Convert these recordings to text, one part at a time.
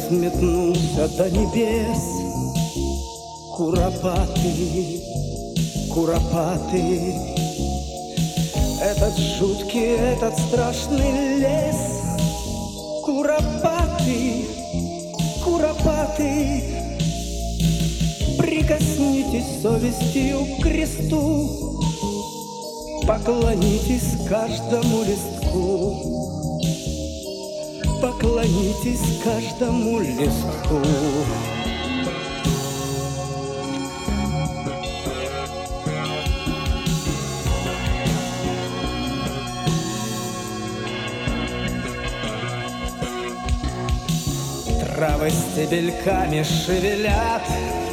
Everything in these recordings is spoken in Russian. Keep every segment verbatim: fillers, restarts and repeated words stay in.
взметнулся до небес. Куропаты, куропаты, этот жуткий, этот страшный лес. Куропаты, куропаты, прикоснитесь совестью к кресту, поклонитесь каждому листку, поклонитесь каждому листку. Травы стебельками шевелят.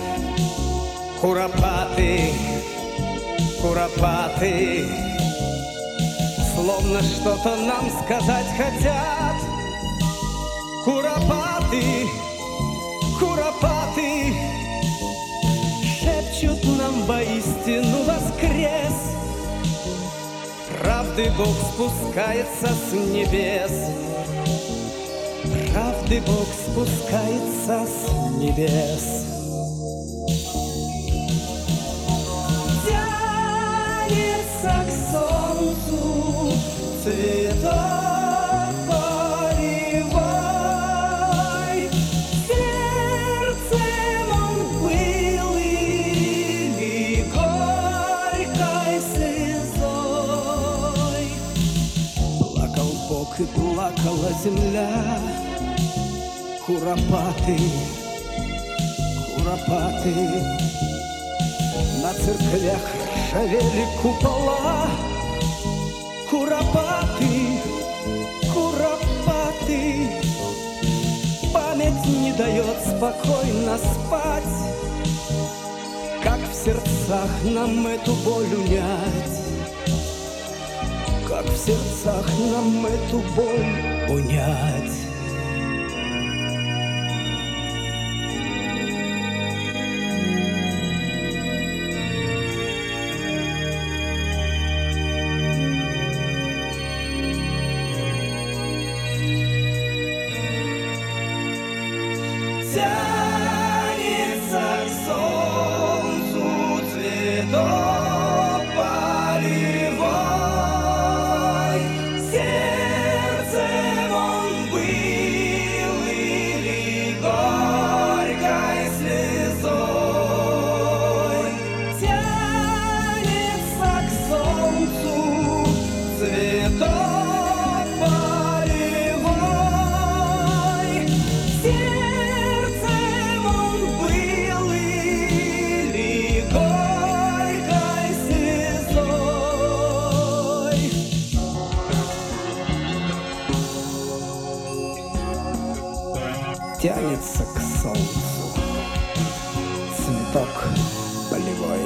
Куропаты, куропаты, словно что-то нам сказать хотят. Куропаты, куропаты, шепчут нам воистину воскрес. Правды Бог спускается с небес. Правды Бог спускается с небес. Тянется к солнцу цветок полевой, сердцем он был или горькой слезой. Плакал Бог и плакала земля. Куропаты, куропаты, на церквях ржавели купола. Куропаты, куропаты, память не дает спокойно спать. Как в сердцах нам эту боль унять? Как в сердцах нам эту боль унять? Тянется к солнцу цветок полевой, сердцем он был или горькой слезой. Тянется к солнцу цветок полевой, сердцем он был или горькой слезой. Тянется к солнцу цветок полевой,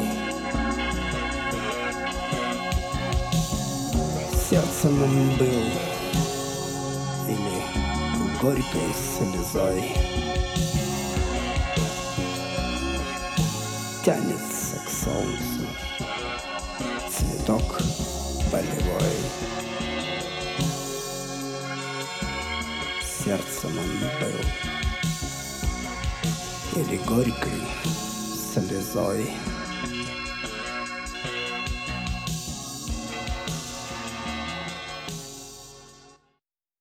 сердцем он был или горькой слезой. Тянется к солнцу цветок полевой, сердцем он был или горькой слезой.